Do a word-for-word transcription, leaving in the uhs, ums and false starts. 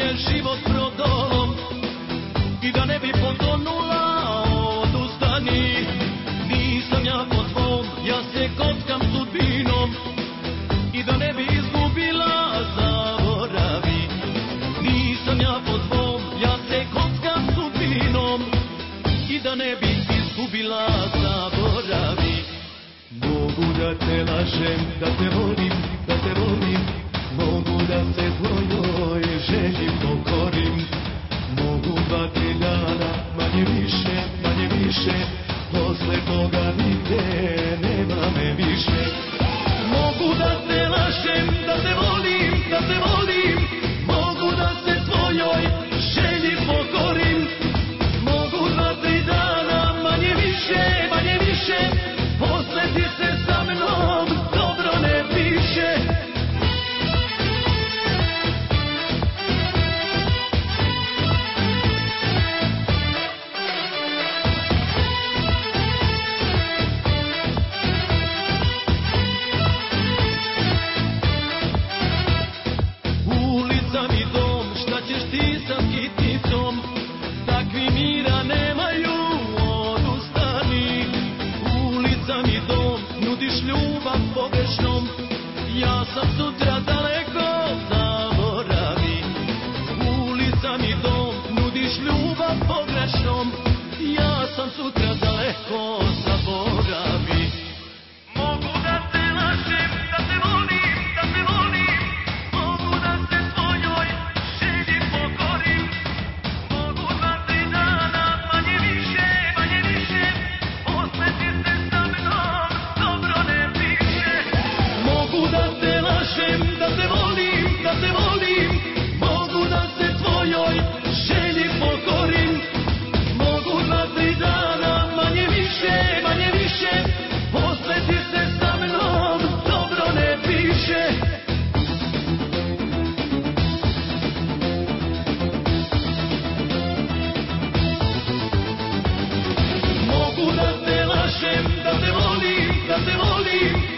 je život brodolom i da ne bi potonula, odustani. Nisam ja po tvom, ja se kockam sudbinom i da ne bi izgubila, zaboravi. Nisam ja po tvom, ja se kockam sudbinom i da ne bi izgubila, zaboravi. Mogu da te lažem, da te volim, da te volim, mogu da se tvojoj želji pokorim. Mogu dva, tri dana, manje više, manje više, posle toga nigde nema me više. Mogu da te lažem, da te volim, da te volim, mogu da se tvojoj želji pokorim. Mogu dva, tri dana, manje više, manje više, posle ti se sa mnom dobro ne piše. Ulica mi dom, šta ćeš ti sa kitnicom? Takvi mira nemaju, odustani. Ulica mi dom, nudiš ljubav pogrešnom, ja sam sutra daleko, zaboravi. Ulica mi dom, nudiš ljubav pogrešnom, ja sam sutra daleko, zaboravi. Mogu da te lažem, da te volim, da te volim, mogu da se tvojoj želji pokorim. Mogu dva, tri dana, manje više, manje više, posle ti se sa mnom dobro ne piše. Mogu da te lažem, da te volim, da te volim, mogu da se tvojoj želji pokorim. Mogu dva, tri dana, manje više, manje više, posle ti se sa mnom dobro ne piše. Mogu da te lažem, da te volim, da te volim,